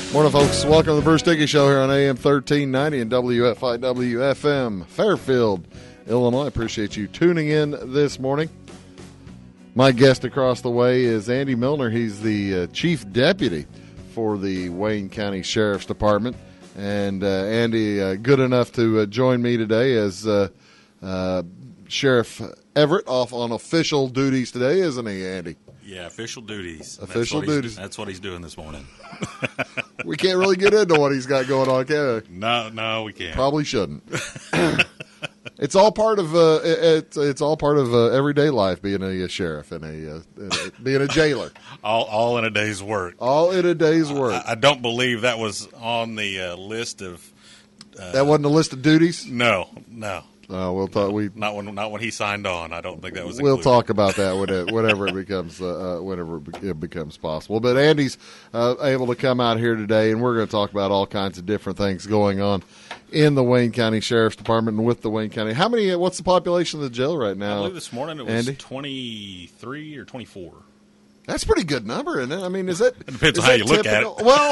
Morning, folks. Welcome to the Bruce Dickey Show here on AM 1390 and WFIW FM, Fairfield, Illinois. Appreciate you tuning in this morning. My guest across the way is Andy Milner. He's the chief deputy for the Wayne County Sheriff's Department. And Andy, good enough to join me today as Sheriff Everett off on official duties today, isn't he, Andy? Yeah, official duties. Official duties. That's what he's doing this morning. We can't really get into what he's got going on, can we? No, we can't. Probably shouldn't. It's all part of it's all part of everyday life, being a sheriff and being a jailer. all in a day's work. All in a day's work. I don't believe that was on the list of. That wasn't a list of duties. No. We'll talk. Not when he signed on. I don't think that was. We'll included. talk about that whenever it becomes possible. But Andy's able to come out here today, and we're going to talk about all kinds of different things going on in the Wayne County Sheriff's Department and with the Wayne County. How many? What's the population of the jail right now? I believe this morning it was Andy? 23 or 24. That's a pretty good number, isn't it? I mean, is that? It depends on how you look at it. Well,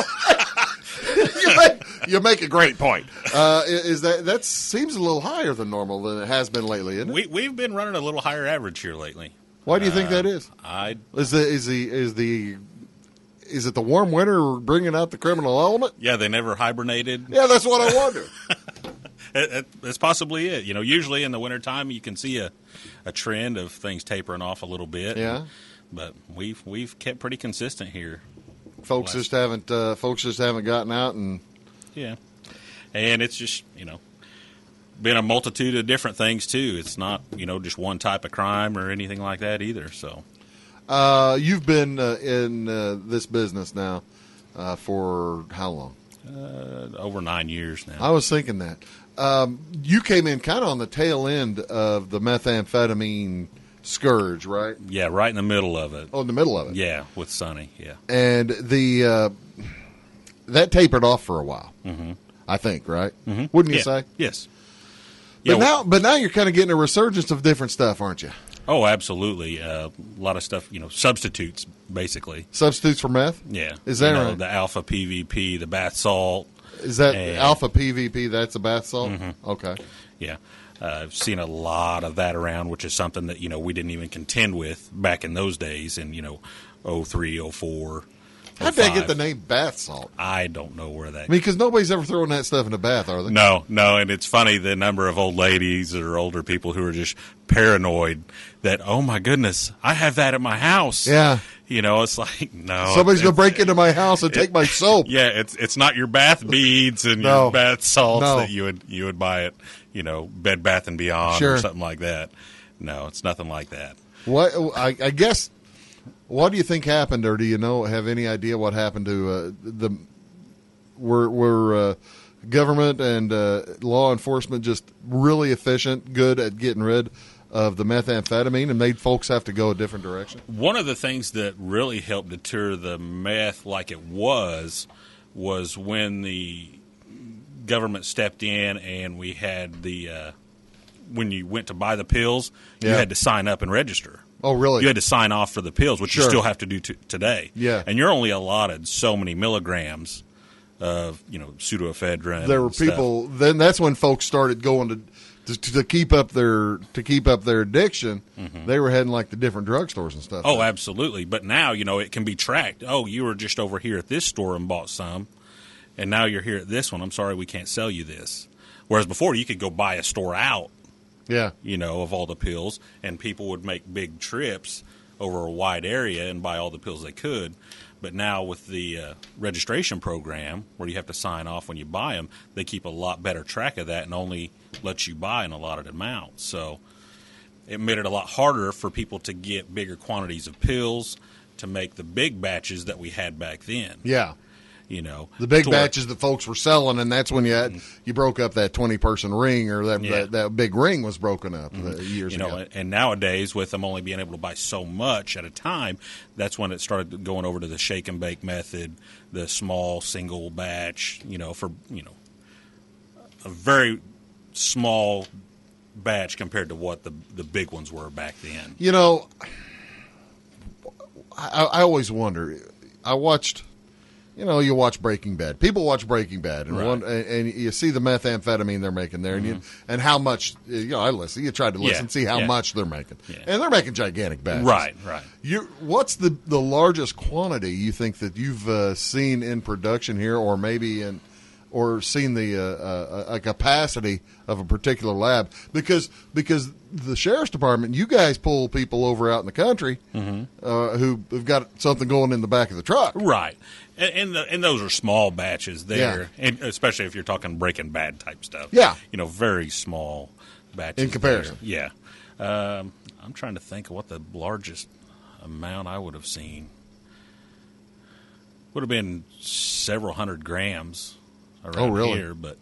you make a great point. Is that seems a little higher than normal than it has been lately, isn't it? We've been running a little higher average here lately. Why do you think that is? Is it the warm winter bringing out the criminal element? Yeah, they never hibernated. Yeah, that's what I wonder. That's possibly it. Usually in the wintertime you can see a trend of things tapering off a little bit. Yeah. But we've kept pretty consistent here. Folks just haven't gotten out and yeah. And it's just, been a multitude of different things too. It's not, just one type of crime or anything like that either. So you've been in this business now for how long? Over 9 years now. I was thinking that. You came in kind of on the tail end of the methamphetamine scourge, right? Yeah, right in the middle of it. Oh, in the middle of it. Yeah, with Sonny, yeah. And that tapered off for a while, I think, right? Mm-hmm. Wouldn't you say? Yes. But now you're kind of getting a resurgence of different stuff, aren't you? Oh, absolutely. A lot of stuff, substitutes, basically. Substitutes for meth? Yeah. Is that right? The alpha PVP, the bath salt. Is that alpha PVP? That's a bath salt? Mm-hmm. Okay. Yeah. I've seen a lot of that around, which is something that, we didn't even contend with back in those days in, 03, 04. How'd they get the name bath salt? I don't know where that. I mean, because nobody's ever throwing that stuff in a bath, are they? No, and it's funny the number of old ladies or older people who are just paranoid that, oh my goodness, I have that at my house. Yeah. It's like, no. Somebody's going to break into my house and take my soap. Yeah, it's not your bath beads and your bath salts that you would buy at, Bed Bath & Beyond or something like that. No, it's nothing like that. What I guess. What do you think happened, or do you have any idea what happened to were government and law enforcement just really efficient, good at getting rid of the methamphetamine and made folks have to go a different direction? One of the things that really helped deter the meth like it was when the government stepped in and we had when you went to buy the pills, you had to sign up and register. Oh, really? You had to sign off for the pills, which you still have to do today. Yeah. And you're only allotted so many milligrams of, pseudoephedrine. There were people. Then that's when folks started going to keep up their addiction. Mm-hmm. They were heading like the different drugstores and stuff. Oh, absolutely. But now, it can be tracked. Oh, you were just over here at this store and bought some, and now you're here at this one. I'm sorry, we can't sell you this. Whereas before, you could go buy a store out. Yeah. Of all the pills, and people would make big trips over a wide area and buy all the pills they could. But now with the registration program, where you have to sign off when you buy them, they keep a lot better track of that and only let you buy an allotted amount. So it made it a lot harder for people to get bigger quantities of pills to make the big batches that we had back then. Yeah. The big batches that folks were selling, and that's when you broke up that 20-person ring, or that big ring was broken up years ago. And nowadays, with them only being able to buy so much at a time, that's when it started going over to the shake and bake method, the small single batch. For a very small batch compared to what the big ones were back then. I always wonder. I watched you watch Breaking Bad. People watch Breaking Bad, and Right. and you see the methamphetamine they're making there, and how much. I listen. You tried to listen, Yeah. see how Yeah. much they're making, Yeah. and they're making gigantic batches. Right. What's the largest quantity you think that you've seen in production here, or maybe or seen the a capacity of a particular lab? Because the sheriff's department, you guys pull people over out in the country who've got something going in the back of the truck. Right. And those are small batches there, Yeah. and especially if you're talking Breaking Bad type stuff. Yeah. Very small batches. In comparison. there. Yeah. I'm trying to think of what the largest amount I would have seen. Would have been several hundred grams around really? here, but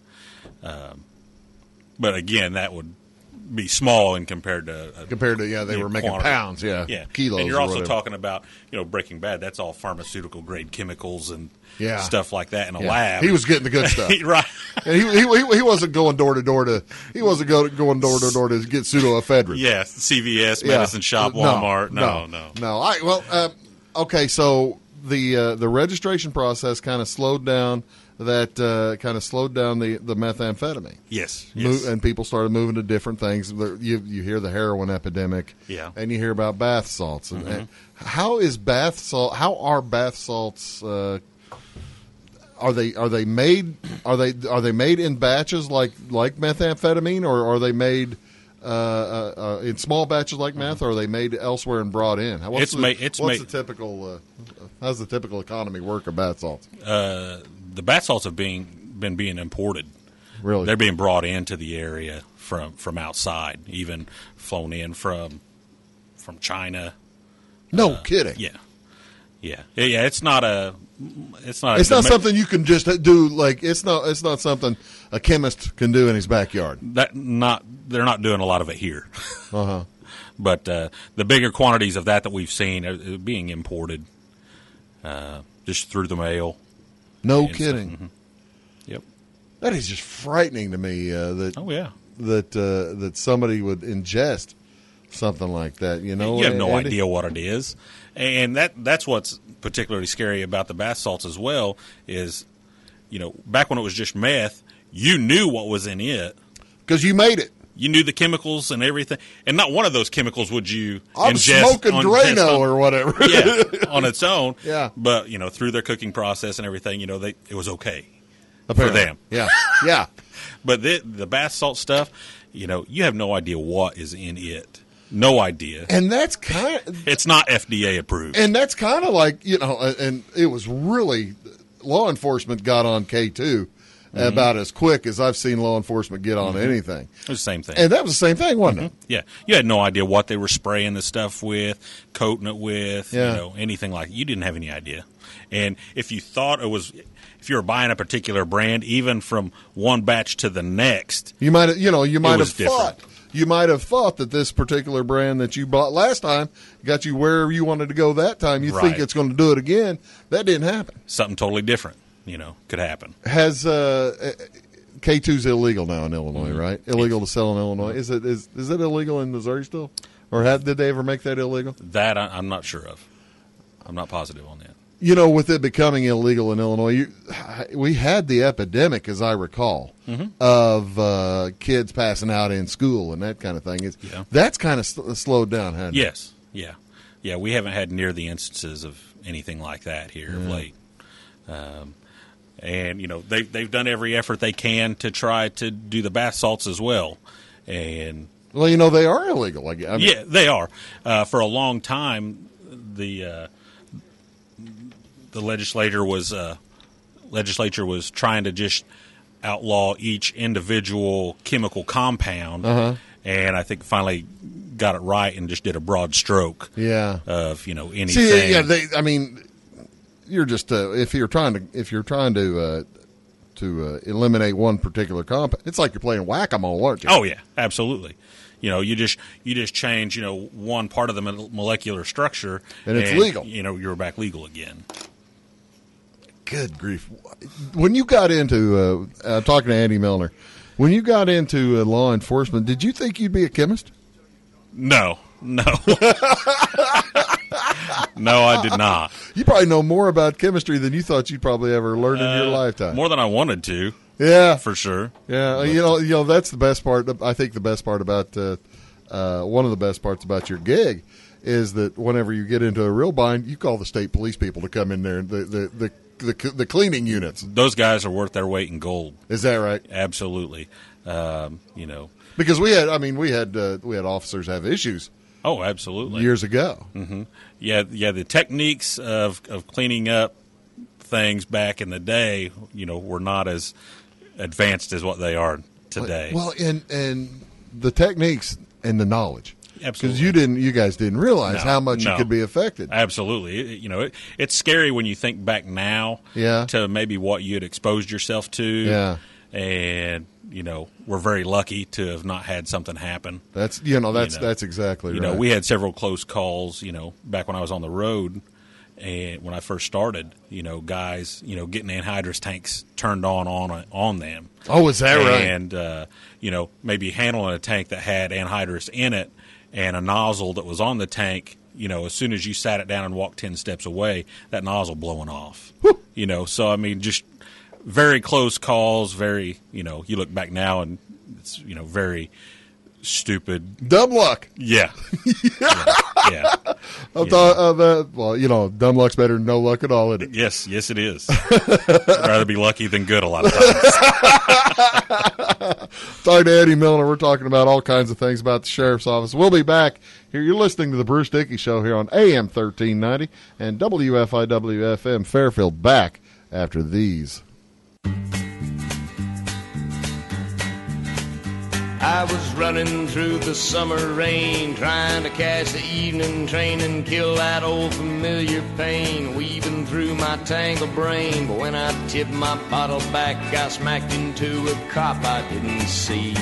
again, that would be small in compared to They were making quantity. pounds, kilos. And you're or also whatever. talking about Breaking Bad. That's all pharmaceutical grade chemicals and Yeah. stuff like that in a Yeah. lab. He was getting the good stuff. Right. And he wasn't going door to door to going door to door to get pseudoephedrine. Yeah, CVS, Yeah. medicine shop, Walmart. No. Okay, so the registration process kind of slowed down the methamphetamine. Yes. And people started moving to different things. You hear the heroin epidemic, Yeah. and you hear about bath salts. And how are bath salts? Are they made in batches like methamphetamine, or are they made in small batches like meth, or are they made elsewhere and brought in? How's the typical economy work of bath salts? The bath salts have been being imported. Really, They're being brought into the area from outside, even flown in from China. no kidding. Yeah. It's not something you can just do. Like it's not something a chemist can do in his backyard. They're not doing a lot of it here. Uh-huh. But the bigger quantities of that we've seen are being imported just through the mail. No kidding. Yep. That is just frightening to me. Oh yeah. That somebody would ingest something like that. You have no idea what it is, and that's what's particularly scary about the bath salts as well. Is back when it was just meth, you knew what was in it because you made it. You knew the chemicals and everything, and not one of those chemicals would you I'm ingest smoking Drano or whatever. On its own. Yeah. But through their cooking process and everything, it was okay Apparently. for them. Yeah. But the bath salt stuff, you have no idea what is in it. No idea. And that's it's not FDA approved. And that's kind of like, and it was really, law enforcement got on K2 about as quick as I've seen law enforcement get on anything. It was the same thing. And that was the same thing, wasn't it? Yeah. You had no idea what they were spraying the stuff with, coating it with, anything like that. You didn't have any idea. And if you thought if you were buying a particular brand, even from one batch to the next, you might have thought. different. You might have thought that this particular brand that you bought last time got you wherever you wanted to go that time. You think it's going to do it again. That didn't happen. Something totally different, could happen. Has K2's illegal now in Illinois, right? Illegal to sell in Illinois. Is it illegal in Missouri still? Or did they ever make that illegal? That I'm not sure of. I'm not positive on that. With it becoming illegal in Illinois, we had the epidemic, as I recall, of kids passing out in school and that kind of thing. That's kind of slowed down, hasn't it? Yes. Yeah. We haven't had near the instances of anything like that here of late. And they've done every effort they can to try to do the bath salts as well. And they are illegal. Yeah, they are. For a long time, the legislature was trying to just outlaw each individual chemical compound, and I think finally got it right and just did a broad stroke. Yeah. Of anything. See, you're just if you're trying to eliminate one particular compound, it's like you're playing whack-a-mole, aren't you? Oh yeah, absolutely. You just change one part of the molecular structure, and it's legal. You're back legal again. Good grief! When you got into talking to Andy Milner, when you got into law enforcement, did you think you'd be a chemist? No. No, I did not. You probably know more about chemistry than you thought you'd probably ever learn in your lifetime. More than I wanted to. Yeah, for sure. Yeah, but, you know that's the best part. I think the best part about one of the best parts about your gig is that whenever you get into a real bind, you call the state police people to come in there, the cleaning units. Those guys are worth their weight in gold. Is that right? Absolutely. Because we had officers have issues. Oh, absolutely. Years ago. Mm-hmm. Yeah. The techniques of cleaning up things back in the day, were not as advanced as what they are today. Well, and the techniques and the knowledge. Absolutely. Because you guys didn't realize how much you could be affected. Absolutely. It's scary when you think back now to maybe what you had exposed yourself to. Yeah. And, we're very lucky to have not had something happen. That's exactly right. We had several close calls, back when I was on the road. And when I first started, guys, getting anhydrous tanks turned on them. Oh, is that right? And, maybe handling a tank that had anhydrous in it and a nozzle that was on the tank, as soon as you sat it down and walked 10 steps away, that nozzle blowing off. Woo! So, I mean, just very close calls, very, you look back now and it's, very stupid. Dumb luck. Yeah. Yeah. Dumb luck's better than no luck at all, isn't it? Yes, it is. I'd rather be lucky than good a lot of times. Talking to Eddie Milner, we're talking about all kinds of things about the sheriff's office. We'll be back here. You're listening to the Bruce Dickey Show here on AM 1390 and WFIW-FM Fairfield. Back after these. I was running through the summer rain, trying to catch the evening train and kill that old familiar pain, weaving through my tangled brain. But when I tipped my bottle back, I smacked into a cop I didn't see.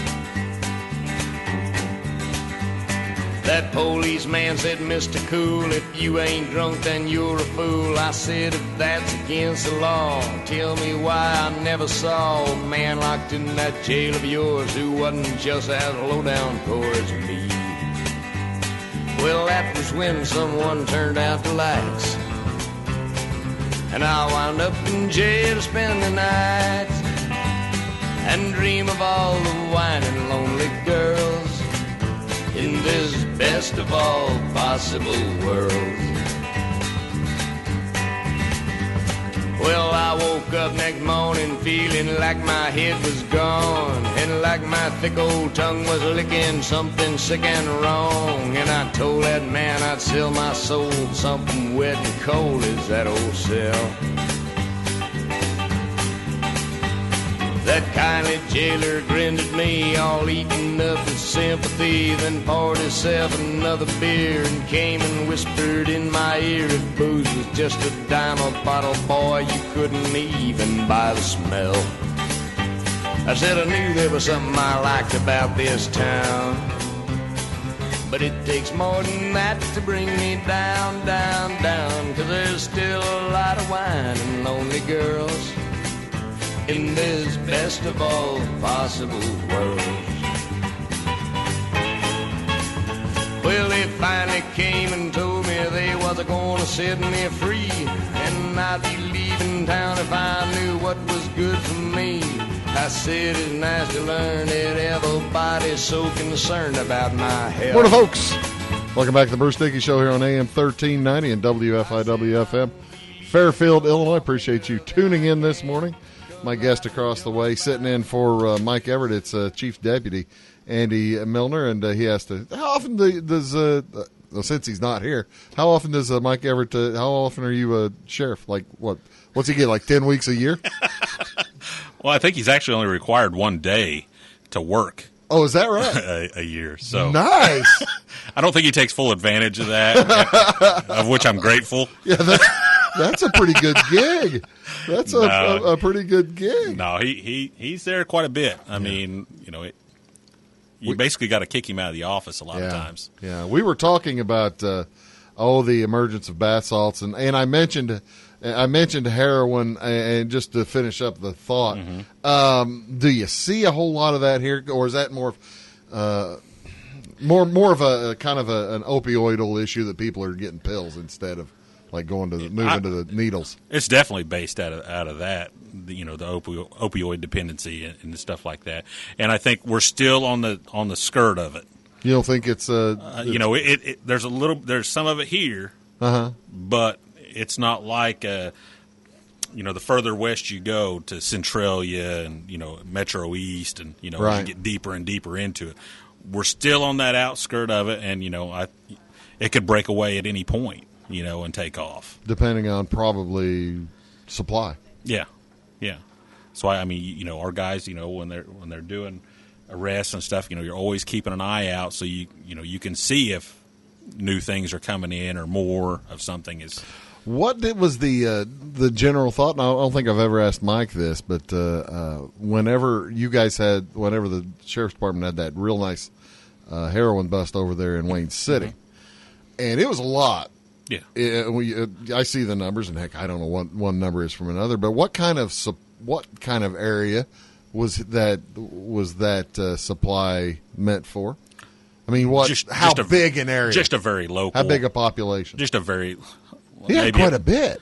That policeman said, Mr. Cool, if you ain't drunk, then you're a fool. I said, if that's against the law, tell me why I never saw a man locked in that jail of yours who wasn't just as low down towards me. Well, that was when someone turned out the lights, and I wound up in jail to spend the night and dream of all the whining lonely girls in this best of all possible worlds. Well, I woke up next morning feeling like my head was gone and like my thick old tongue was licking something sick and wrong. And I told that man I'd sell my soul, something wet and cold as that old cell. That kindly jailer grinned at me, all eaten up with sympathy, then poured himself another beer and came and whispered in my ear, if booze was just a dime a bottle, boy, you couldn't even buy the smell. I said I knew there was something I liked about this town, but it takes more than that to bring me down, down, down, 'cause there's still a lot of wine and lonely girls in this best of all possible worlds. Well, they finally came and told me they was gonna set me free, and I'd be leaving town if I knew what was good for me. I said it's nice to learn that everybody's so concerned about my health. Morning, folks. Welcome back to the Bruce Dickey Show here on AM 1390 and WFIW-FM Fairfield, Illinois. Appreciate you tuning in this morning. My guest across the way, sitting in for Mike Everett, it's Chief Deputy Andy Milner, and he asked, how often does, since he's not here, how often does Mike Everett, how often are you a sheriff? Like, what's he get, like 10 weeks a year? Well, I think he's actually only required one day to work. Oh, is that right? a year. So nice. I don't think he takes full advantage of that, of which I'm grateful. Yeah, that's a pretty good gig. That's a pretty good gig. No, he's there quite a bit. I mean, you basically got to kick him out of the office a lot of times. Yeah, we were talking about the emergence of bath salts, and I mentioned heroin, and just to finish up the thought, do you see a whole lot of that here, or is that more More of a kind of an opioidal issue that people are getting pills instead of like going to moving to the needles. It's definitely based out of that, the opioid dependency and stuff like that. And I think we're still on the skirt of it. You don't think it's there's some of it here, but it's not like the further west you go to Centralia and Metro East and right. You get deeper and deeper into it. We're still on that outskirt of it, and it could break away at any point. And take off. Depending on probably supply. Yeah. So our guys, when they're doing arrests and stuff, you're always keeping an eye out so you can see if new things are coming in or more of something is. What was the general thought? And I don't think I've ever asked Mike this, but whenever the sheriff's department had that real nice heroin bust over there in Wayne City, and it was a lot. Yeah, I see the numbers, and heck, I don't know what one number is from another. But what kind of area was that supply meant for? I mean, how big an area? Just a very local. How big a population? Just a very. He had quite a bit.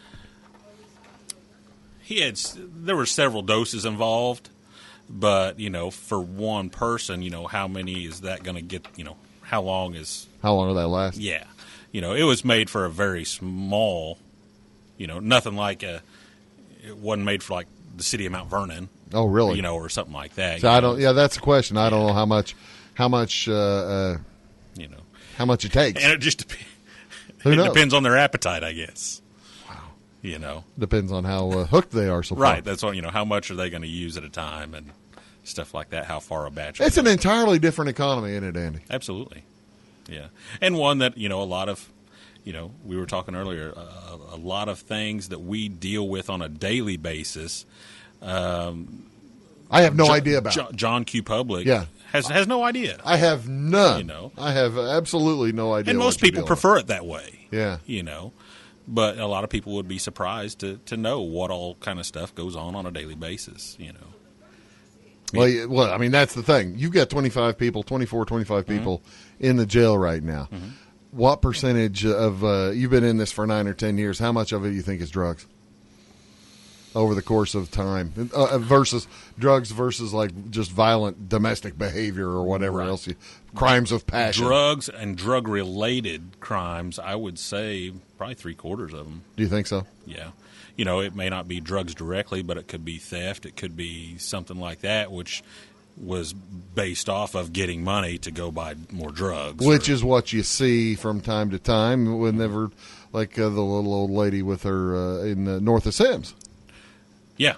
There were several doses involved, but for one person, how many is that going to get? How long will that last? Yeah. It was made for a very small, nothing like it wasn't made for like the city of Mount Vernon. Oh, really? Or something like that. So I don't. Yeah, that's the question. I don't know how much how much it takes. And it just depends on their appetite, I guess. Wow. Depends on how hooked they are so far. Right. That's what, how much are they going to use at a time and stuff like that, how far a batch. It's an entirely different economy, isn't it, Andy? Absolutely. Yeah, and one that a lot of, we were talking earlier, a lot of things that we deal with on a daily basis. I have no idea about. John Q. Public, has no idea. I have none. I have absolutely no idea. And most people prefer it that way. Yeah, but a lot of people would be surprised to know what all kind of stuff goes on a daily basis. Well, I mean, that's the thing. You've got 25 people in the jail right now. Mm-hmm. What percentage of you've been in this for 9 or 10 years? How much of it do you think is drugs over the course of time versus drugs versus like just violent domestic behavior or whatever else, crimes of passion? Drugs and drug-related crimes, I would say probably 3/4 of them. Do you think so? Yeah. It may not be drugs directly, but it could be theft. It could be something like that, which was based off of getting money to go buy more drugs. Which is what you see from time to time whenever, like the little old lady with her in north of Sims. Yeah.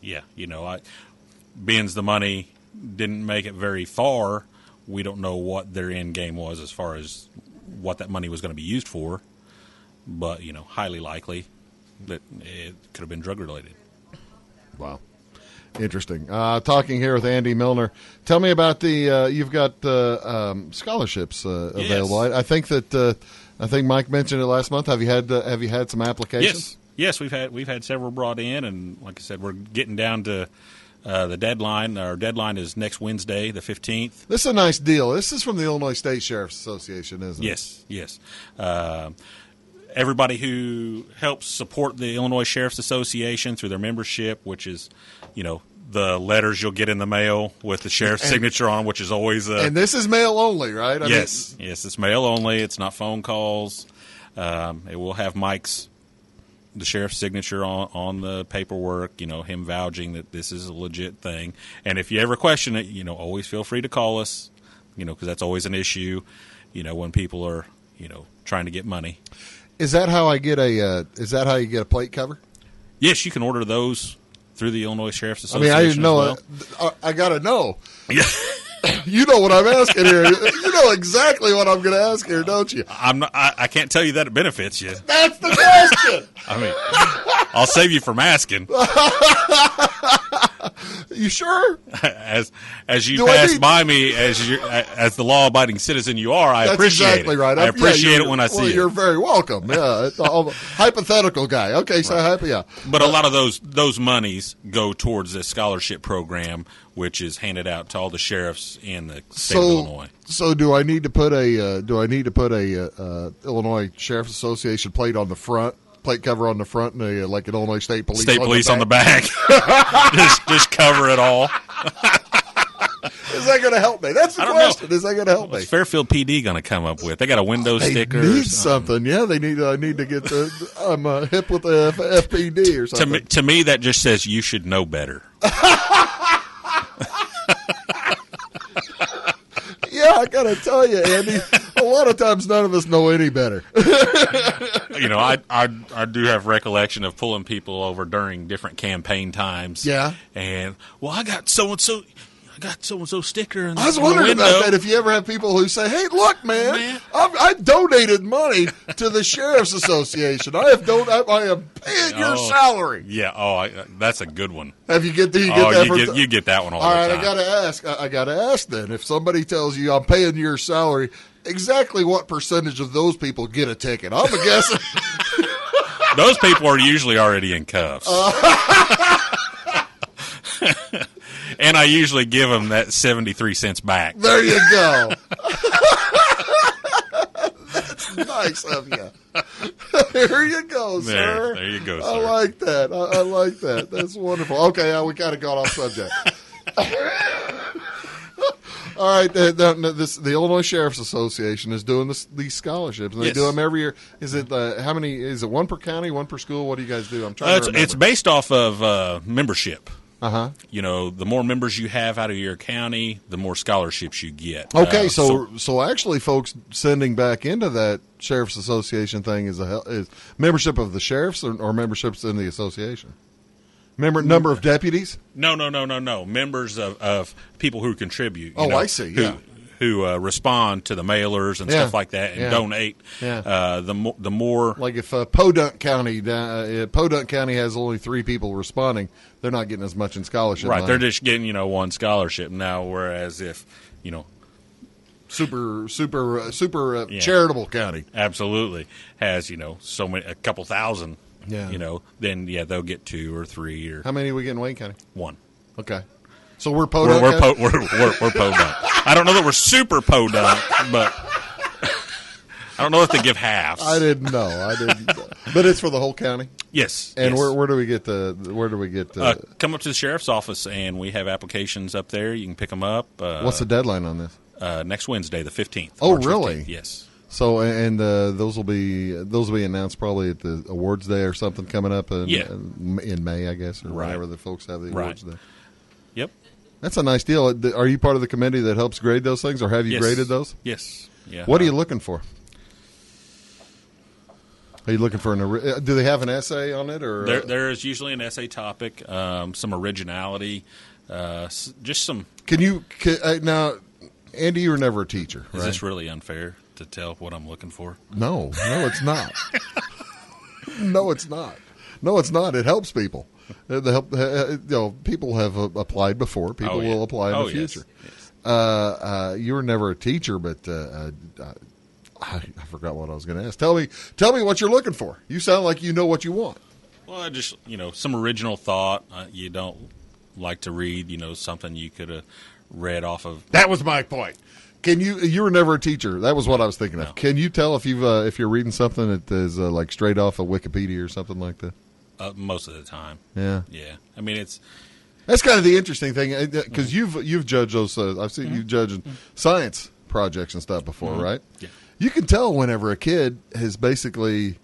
Being the money didn't make it very far, we don't know what their end game was as far as what that money was going to be used for. But, highly likely that it could have been drug-related. Wow. Interesting. Talking here with Andy Milner. Tell me about you've got scholarships available. Yes. I think Mike mentioned it last month. Have you had some applications? Yes, we've had several brought in, and like I said, we're getting down to the deadline. Our deadline is next Wednesday, the 15th. This is a nice deal. This is from the Illinois State Sheriff's Association, isn't it? Yes. Everybody who helps support the Illinois Sheriff's Association through their membership, which is, the letters you'll get in the mail with the sheriff's signature on, which is always and this is mail only, right? Yes, it's mail only. It's not phone calls. It will have the sheriff's signature on the paperwork, him vouching that this is a legit thing. And if you ever question it, always feel free to call us, because that's always an issue, when people are, trying to get money. Is that how you get a plate cover? Yes, you can order those through the Illinois Sheriff's Association. I mean, I didn't know. Well. I got to know. Yeah. You know what I'm asking here. You know exactly what I'm going to ask here, don't you? I can't tell you that it benefits you. That's the question. I mean, I'll save you from asking. You sure? As you Do I pass need- by me as the law-abiding citizen you are, I That's appreciate exactly it. right. I appreciate you're- it when I see You're it. very welcome. Yeah, it's all hypothetical guy. Okay, so happy. Yeah, But a lot of those monies go towards this scholarship program, which is handed out to all the sheriffs in the state of Illinois. So do I need to put a Illinois Sheriff's Association plate on the front, plate cover on the front, and like an Illinois State Police? State police on the back. just cover it all. Is that going to help me? That's the I don't question. know. Is that going to help me? What's Fairfield PD going to come up with? They got a window They sticker. or need something. something. Yeah, they need. I need to get the. I'm hip with the FPD or something. To me, that just says you should know better. Yeah, I got to tell you, Andy. A lot of times, none of us know any better. You know, I do have recollection of pulling people over during different campaign times. Yeah. And I got so and so sticker. In I was the wondering window. about that. If you ever have people who say, "Hey, look, man, I donated money to the Sheriff's Association. I am paying your salary." Yeah. That's a good one. Do you get that? You get that one all All the right, time. I gotta ask then. If somebody tells you I'm paying your salary, exactly what percentage of those people get a ticket? I'm guessing. Those people are usually already in cuffs. And I usually give them that 73 cents back. There you go. That's nice of you. There you go, sir. There you go, sir. I like that. I like that. That's wonderful. Okay, we kind of got off subject. All right, the Illinois Sheriff's Association is doing these scholarships, and they Yes. do them every year. Is it how many? Is it one per county, one per school? What do you guys do? I'm trying to remember. It's based off of membership. Uh-huh. You know, the more members you have out of your county, the more scholarships you get. Okay, so actually, folks, sending back into that Sheriff's Association thing is membership of the sheriffs or memberships in the association. Number of deputies. No. Members of people who contribute. Oh, I see. Yeah. Who respond to the mailers and stuff like that and donate. Yeah. The more Like if Podunk County has only 3 people responding, they're not getting as much in scholarship right, money. they're just getting one scholarship now. Whereas if super charitable county. absolutely has a couple thousand. Yeah. Then they'll get 2 or 3 or How many are we get in Wayne County? 1. Okay, so we're Podunk. We're County? we're podunk. I don't know that we're super podunk, but I don't know if they give halves. I didn't know. But it's for the whole county. Yes. And yes. where do we get come up to the sheriff's office, and we have applications up there. You can pick them up. what's the deadline on this? Next Wednesday, the 15th. Oh, March really? 15th. Yes. So and those will be announced probably at the awards day or something coming up in May, I guess, or whenever the folks have the awards day. Yep. That's a nice deal. Are you part of the committee that helps grade those things, or have you graded those? Yes. Yeah. What are you looking for? Are you looking for do they have an essay on it, or there is usually an essay topic, some originality, just some. Now, Andy, you were never a teacher, right? Is this really unfair to tell what I'm looking for? No, it's not. No, it's not. No, it's not. It helps people. People have applied before. People will apply in the future. Yes. You were never a teacher, but I forgot what I was going to ask. Tell me what you're looking for. You sound like you know what you want. Well, I just some original thought. You don't like to read something you could have read off of. That was my point. You were never a teacher. That was what I was thinking of. No. Can you tell if you're reading something that is like straight off of Wikipedia or something like that? Most of the time. Yeah. Yeah. I mean, That's kind of the interesting thing because you've judged those. I've seen you judging science projects and stuff before, right? Yeah. You can tell whenever a kid has basically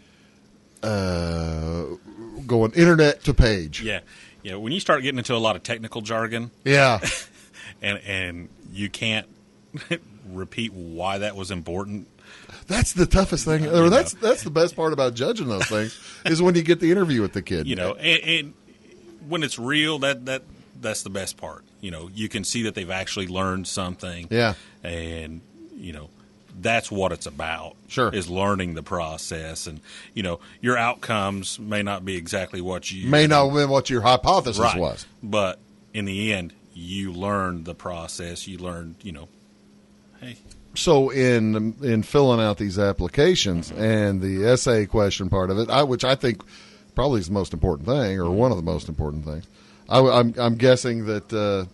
going internet to page. Yeah. Yeah. When you start getting into a lot of technical jargon, Yeah. and you can't repeat why that was important. That's the toughest thing. Or that's the best part about judging those things is when you get the interview with the kid. And when it's real, that's the best part. You can see that they've actually learned something. Yeah. And that's what it's about. Sure. Is learning the process, and your outcomes may not be exactly what you May not have been what your hypothesis right. was. But in the end, you learn the process. You learn, hey. So in filling out these applications and the essay question part of it, which I think probably is the most important thing, or one of the most important things, I'm guessing that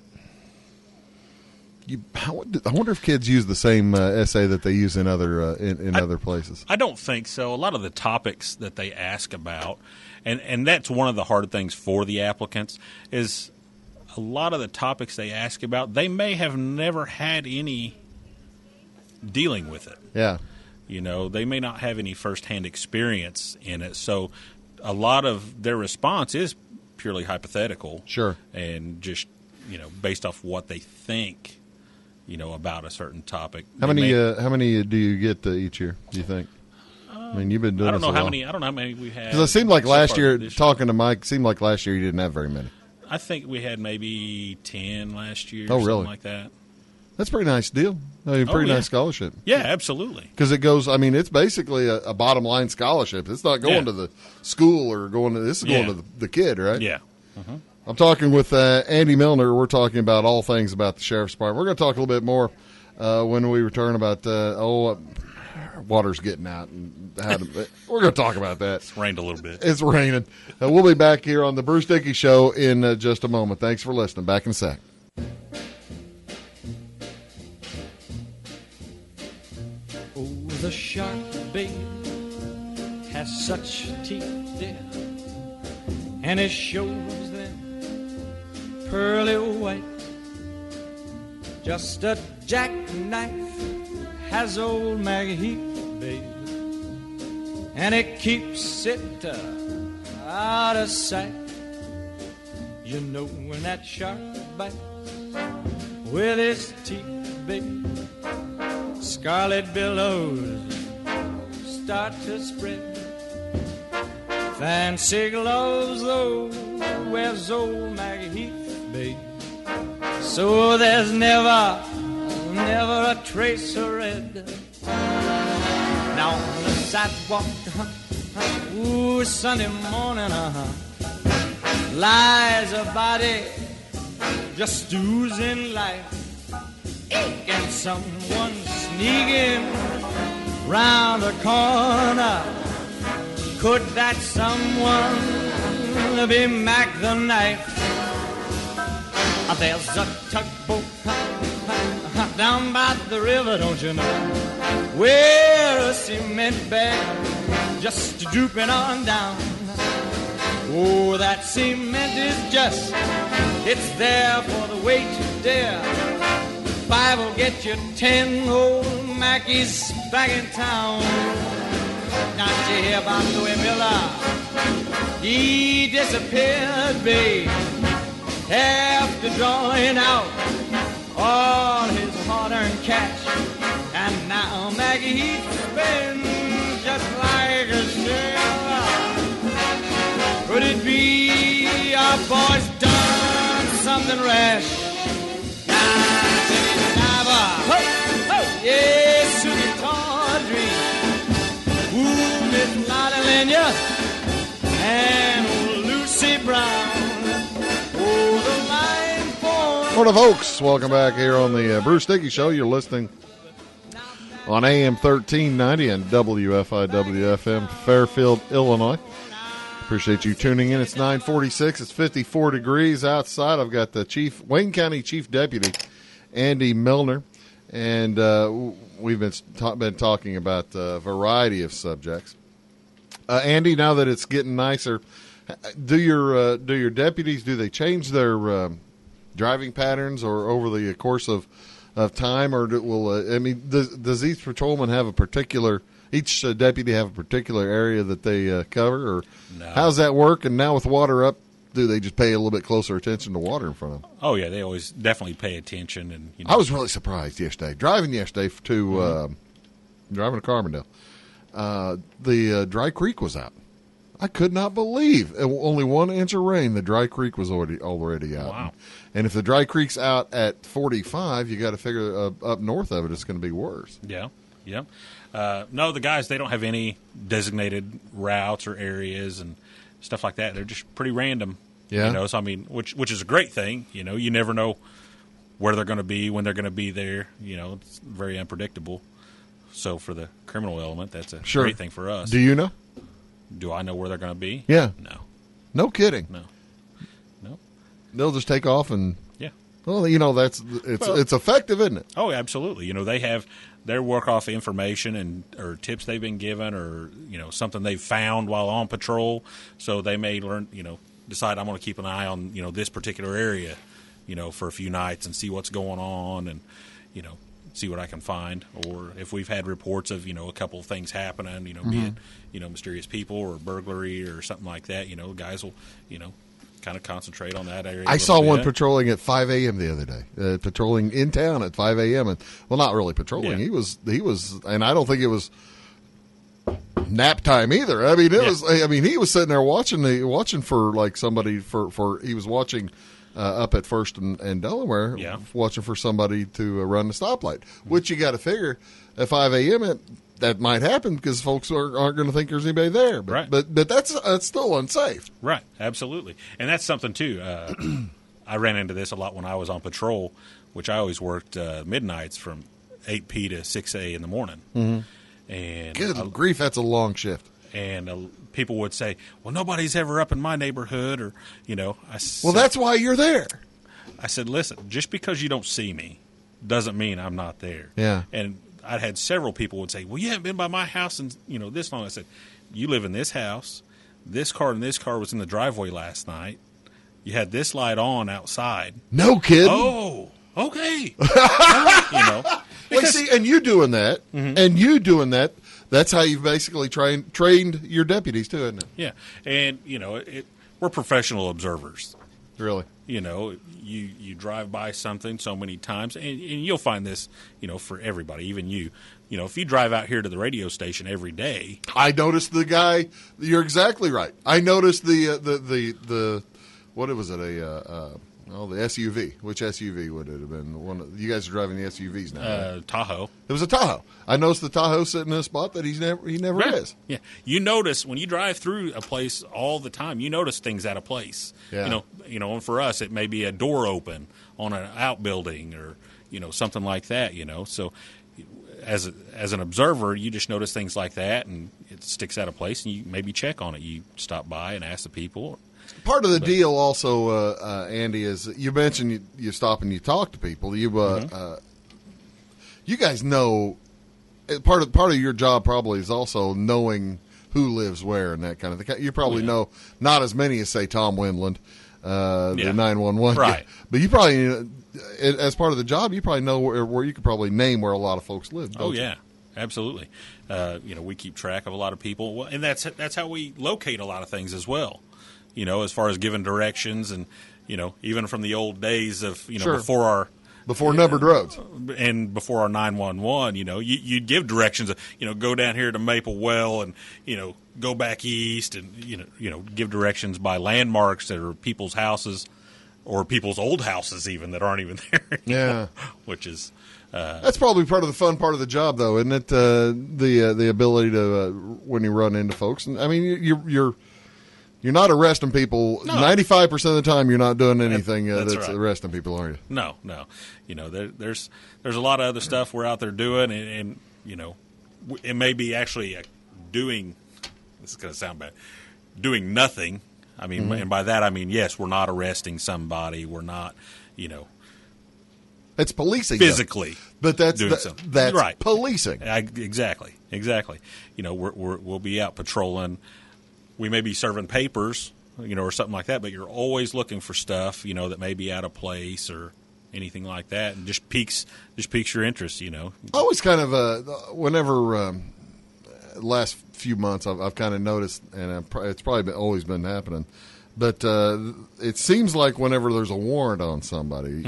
I wonder if kids use the same essay that they use in other other places. I don't think so. A lot of the topics that they ask about, and that's one of the hard things for the applicants, is a lot of the topics they ask about, they may have never had any dealing with it. Yeah. They may not have any firsthand experience in it. So a lot of their response is purely hypothetical. Sure. And just, based off what they think, about a certain topic. How many do you get each year, do you think? I mean, you've been doing this a while. I don't know how many we had. Because it seemed like last year, talking to Mike, seemed like last year you didn't have very many. I think we had maybe 10 last year. Oh, really? Something like that. That's a pretty nice deal. Nice scholarship. Yeah, absolutely. Because it goes, it's basically a bottom line scholarship. It's not going to the school or this is going to the kid, right? Yeah. I'm talking with Andy Milner. We're talking about all things about the Sheriff's Department. We're going to talk a little bit more when we return about, water's getting out. And we're going to talk about that. It's rained a little bit. It's raining. We'll be back here on the Bruce Dickey Show in just a moment. Thanks for listening. Back in a sec. The shark, babe, has such teeth, dear, and it shows them pearly white. Just a jackknife has old Maggie Heath, babe, and it keeps it out of sight. When that shark bites with his teeth, babe, scarlet billows start to spread. Fancy gloves, though, wears old Maggie Heath, babe. So there's never a trace of red. Now on the sidewalk, ooh, Sunday morning, lies a body just oozing life. And someone sneaking round the corner. Could that someone be Mac the Knife? There's a tugboat down by the river, don't you know, where a cement bag just drooping on down. Oh, that cement is just, it's there for the weight to dare. 5 will get you 10 old Mackies back in town. Not you hear about Louis Miller? He disappeared, babe, after drawing out all his hard-earned cash. And now Maggie Heath spins just like a sailor. Could it be our boy's done something rash? Yes, Susie Tawdry, ooh, Miss Lottie Lenya, and old Lucy Brown. Oh, the line for... Morning, folks. Welcome back here on the Bruce Dickey Show. You're listening on AM 1390 and WFIW-FM, Fairfield, Illinois. Appreciate you tuning in. It's 9:46. It's 54 degrees outside. I've got the Wayne County Chief Deputy, Andy Milner. And we've been talking about a variety of subjects. Andy, now that it's getting nicer, do your deputies, do they change their driving patterns or over the course of time, or does each patrolman have each deputy have a particular area that they cover, or no? How's that work? And now with water up, do they just pay a little bit closer attention to water in front of them? Oh yeah, they always definitely pay attention. And I was really surprised driving yesterday to driving to Carbondale. The Dry Creek was out. I could not believe only 1 inch of rain. The Dry Creek was already out. Wow! And if the Dry Creek's out at 45, you got to figure up north of it's going to be worse. Yeah. No, the guys, they don't have any designated routes or areas and stuff like that. They're just pretty random. Yeah. You know, so I mean, which is a great thing. You know, you never know where they're going to be, when they're going to be there. You know, it's very unpredictable. So for the criminal element, that's a great thing for us. Do you know? Do I know where they're going to be? Yeah. No. No kidding. No. They'll just take off and. Yeah. Well, you know, it's effective, isn't it? Oh, absolutely. You know, they have their work off information and or tips they've been given, or you know, something they've found while on patrol. So they may learn, you know, decide I'm going to keep an eye on, you know, this particular area, you know, for a few nights and see what's going on, and you know, see what I can find. Or if we've had reports of, you know, a couple of things happening, you know, be it, you know, mysterious people or burglary or something like that, you know, guys will, you know, kind of concentrate on that area. I saw one patrolling at 5 a.m. the other day, patrolling in town at 5 a.m. and well, not really patrolling. Yeah. He was, and I don't think it was nap time either. I mean, he was sitting there watching for like somebody for he was watching up at First and Delaware, watching for somebody to run the stoplight. Which you got to figure at 5 a.m. that might happen because folks aren't going to think there's anybody there. But, right. But that's still unsafe. Right. Absolutely. And that's something, too. I ran into this a lot when I was on patrol, which I always worked midnights from 8 p to 6 a in the morning. Mm-hmm. And good grief, that's a long shift. And people would say, well, nobody's ever up in my neighborhood, or, you know. Well, that's why you're there. I said, listen, just because you don't see me doesn't mean I'm not there. Yeah. And I had several people would say, well, you haven't been by my house in, you know, this long. I said, you live in this house. This car and this car was in the driveway last night. You had this light on outside. No kidding. Oh, okay. You know. Well, see, and you doing that, that's how you've basically trained your deputies too, isn't it? Yeah. And, you know, we're professional observers. Really? You know, you drive by something so many times, and you'll find this, you know, for everybody, even you. You know, if you drive out here to the radio station every day. I noticed the guy. You're exactly right. I noticed the what was it? The SUV. Which SUV would it have been? You guys are driving the SUVs now. Right? Tahoe. It was a Tahoe. I noticed the Tahoe sitting in a spot that he never right. is. Yeah. You notice when you drive through a place all the time, you notice things out of place. Yeah. You know, and for us, it may be a door open on an outbuilding or, you know, something like that, you know. So as an observer, you just notice things like that, and it sticks out of place, and you maybe check on it. You stop by and ask the people. Part of the deal also, Andy, is you mentioned you stop and you talk to people. You guys know part of your job probably is also knowing who lives where and that kind of thing. You probably know not as many as, say, Tom Windland, the 911 right? guy. But you probably, as part of the job, you probably know where you could probably name where a lot of folks live. Oh yeah, absolutely. You know, we keep track of a lot of people, and that's how we locate a lot of things as well. You know, as far as giving directions, and you know, even from the old days of before numbered roads and before our 911, you know, you'd give directions of, you know, go down here to Maple Well and, you know, go back east, and you know, give directions by landmarks that are people's houses or people's old houses even that aren't even there. Yeah, which is that's probably part of the fun part of the job, though, isn't it? The ability to when you run into folks, and I mean, you're not arresting people. No. 95% of the time, you're not doing anything that's right. arresting people, are you? No. You know, there's a lot of other stuff we're out there doing, and you know, it may be actually doing. This is going to sound bad. Doing nothing. I mean, and by that I mean, yes, we're not arresting somebody. We're not, you know, it's policing physically, but that's right. Policing. Exactly. You know, we'll be out patrolling. We may be serving papers, you know, or something like that, but you're always looking for stuff, you know, that may be out of place or anything like that, and just piques your interest, you know. Always kind of whenever last few months I've kind of noticed, and it's probably always been happening, but it seems like whenever there's a warrant on somebody,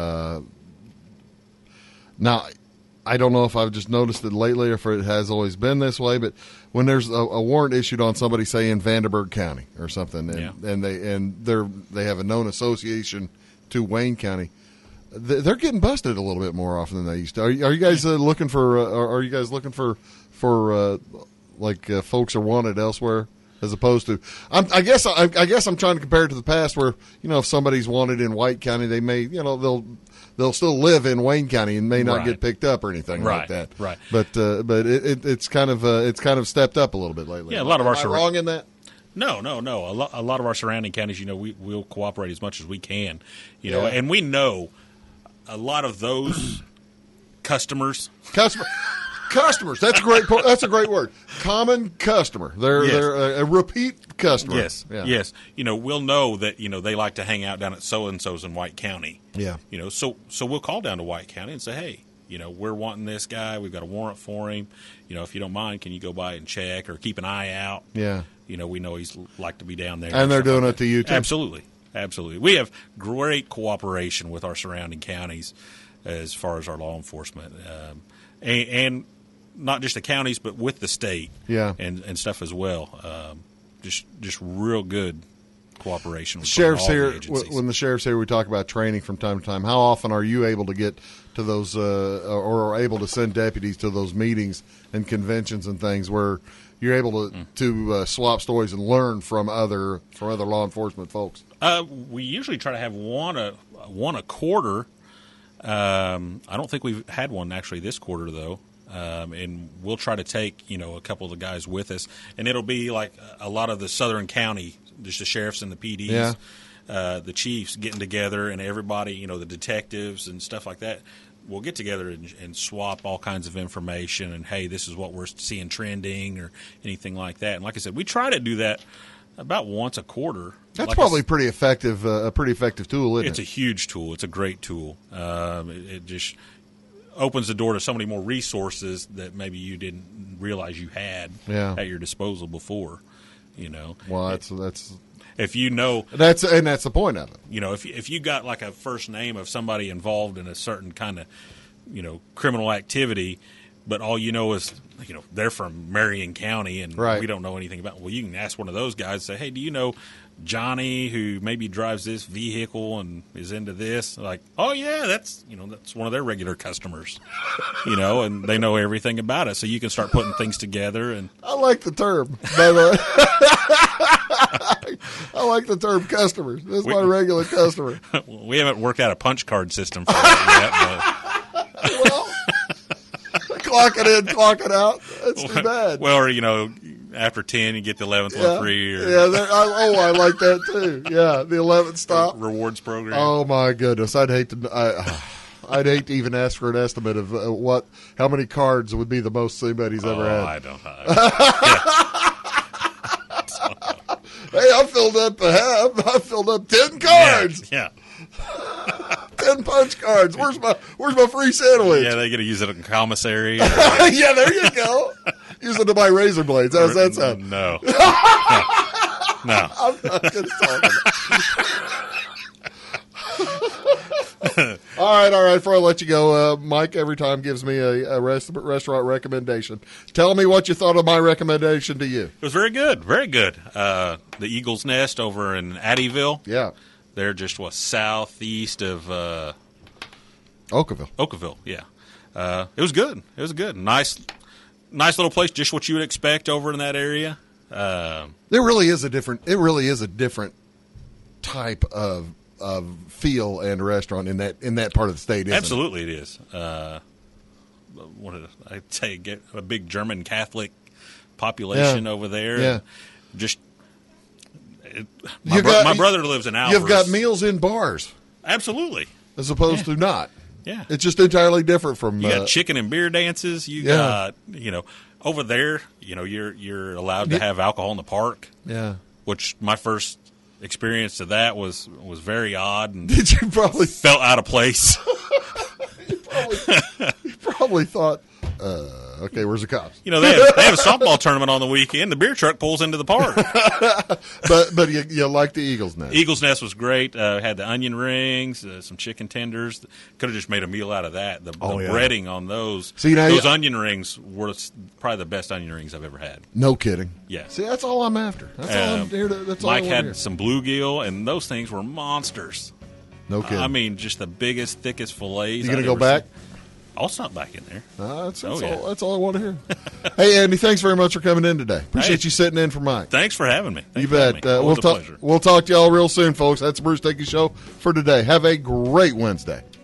now I don't know if I've just noticed it lately or if it has always been this way, but when there's a warrant issued on somebody, say in Vanderburgh County or something, and they have a known association to Wayne County, they're getting busted a little bit more often than they used to. Are you guys looking for? Are you guys looking for folks are wanted elsewhere? as opposed to. I guess I'm trying to compare it to the past, where if somebody's wanted in White County, they may they'll still live in Wayne County and may not get picked up or anything like that. Right. But it's kind of stepped up a little bit lately. Yeah, a lot of our Am I wrong in that? No. A lot of our surrounding counties, we'll cooperate as much as we can, and we know a lot of those customers. Customers. That's a great. That's a great word. Common customer. They're a repeat customer. Yes. Yeah. Yes. We'll know that they like to hang out down at so and so's in White County. Yeah. So we'll call down to White County and say, hey, we're wanting this guy. We've got a warrant for him. If you don't mind, can you go by and check or keep an eye out? Yeah. We know he's like to be down there. And they're doing it to you too. Absolutely. We have great cooperation with our surrounding counties as far as our law enforcement, and not just the counties, but with the state, and stuff as well. Just real good cooperation with sheriffs all here. The agencies. When the sheriff's here, we talk about training from time to time. How often are you able to get to those, or are able to send deputies to those meetings and conventions and things where you're able to swap stories and learn from other law enforcement folks? We usually try to have one a quarter. I don't think we've had one actually this quarter though. And we'll try to take, a couple of the guys with us, and it'll be like a lot of the Southern County, just the sheriffs and the PDs, the chiefs getting together, and everybody, the detectives and stuff like that. We'll get together and swap all kinds of information, and hey, this is what we're seeing trending or anything like that. And like I said, we try to do that about once a quarter. That's probably pretty effective. A pretty effective tool, isn't it? It's a huge tool. It's a great tool. It just opens the door to so many more resources that maybe you didn't realize you had at your disposal before. Well, that's if that's the point of it. If you got like a first name of somebody involved in a certain kind of criminal activity, but all is they're from Marion County and we don't know anything about. Well, you can ask one of those guys, say, hey, do you know Johnny who maybe drives this vehicle and is into this? Like, oh yeah, that's one of their regular customers, and they know everything about it. So you can start putting things together. And I like the term, by the way. I like the term customers. This is my regular customer. We haven't worked out a punch card system for that yet. But. Well, clock it in, clock it out. That's too bad. Well, or after 10, you get the 11th one free. I like that too. Yeah, the 11th stop rewards program. Oh my goodness, I'd hate to even ask for an estimate of how many cards would be the most anybody's ever had. I don't know. Hey, I filled up 10 cards. Yeah. 10 punch cards. Where's my free sandwich? Yeah, they get to use it in commissary. Yeah, there you go. Use it to buy razor blades. How's that sound? No. No. I'm not going to talk about it. All right. Before I let you go, Mike every time gives me a restaurant recommendation. Tell me what you thought of my recommendation to you. It was very good. Very good. The Eagle's Nest over in Addyville. Yeah. They're just southeast of Oakville. Oakville, yeah. It was good. It was good. Nice little place. Just what you would expect over in that area. It really is a different type of feel and restaurant in that part of the state. Isn't Absolutely, it is. What did I say? Get a big German Catholic population over there. Yeah. Just. My brother lives in Alvarez. You've got meals in bars. Absolutely. As opposed to not. Yeah. It's just entirely different from... You got chicken and beer dances. You got, over there, you're allowed to have alcohol in the park. Yeah. Which my first experience of that was very odd. And did you probably... felt out of place. you probably thought... okay, where's the cops? They have a softball tournament on the weekend. The beer truck pulls into the park. but you like the Eagle's Nest. Eagle's Nest was great. Had the onion rings, some chicken tenders. Could have just made a meal out of that. The breading on those. See, those onion rings were probably the best onion rings I've ever had. No kidding. Yeah. See, that's all I'm after. That's all I'm here to. That's all Mike I want to hear. had some bluegill, and those things were monsters. No kidding. I mean, just the biggest, thickest fillets. You going to go back? I'll stop back in there. That's all I want to hear. Hey, Andy, thanks very much for coming in today. Appreciate you sitting in for Mike. Thanks for having me. You bet. We'll We'll talk to y'all real soon, folks. That's the Bruce Dickey Show for today. Have a great Wednesday.